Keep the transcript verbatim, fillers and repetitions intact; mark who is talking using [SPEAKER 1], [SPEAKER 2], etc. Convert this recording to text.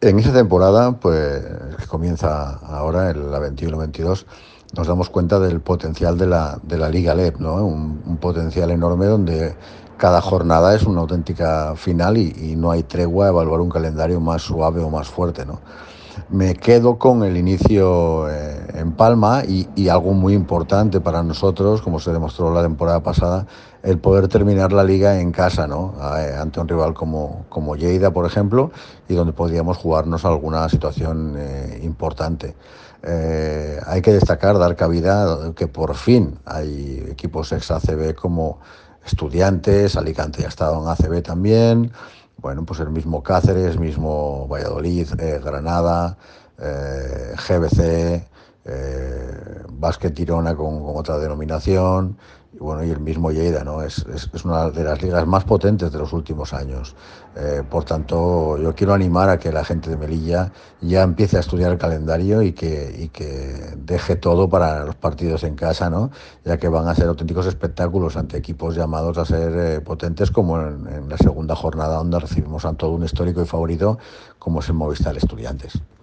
[SPEAKER 1] En esa temporada, pues, que comienza ahora, el, la veintiuno veintidós, nos damos cuenta del potencial de la, de la Liga L E P, ¿no? Un, un potencial enorme donde cada jornada es una auténtica final y, y no hay tregua a evaluar un calendario más suave o más fuerte, ¿no? Me quedo con el inicio eh, en Palma y, y algo muy importante para nosotros, como se demostró la temporada pasada, el poder terminar la liga en casa, ¿no? Eh, ante un rival como, como Lleida, por ejemplo, y donde podíamos jugarnos alguna situación eh, importante. Eh, hay que destacar, dar cabida, que por fin hay equipos ex A C B como Estudiantes, Alicante ya ha estado en A C B también. Bueno, pues el mismo Cáceres, mismo Valladolid, eh, Granada, eh, G B C, eh, Básquet Girona con, con otra denominación, y bueno, y el mismo Lleida, ¿no? Es, es, es una de las ligas más potentes de los últimos años. Eh, por tanto, yo quiero animar a que la gente de Melilla ya empiece a estudiar el calendario y que, y que deje todo para los partidos en casa, ¿no? Ya que van a ser auténticos espectáculos ante equipos llamados a ser eh, potentes, como en, en la segunda jornada, donde recibimos a todo un histórico y favorito como es el Movistar Estudiantes.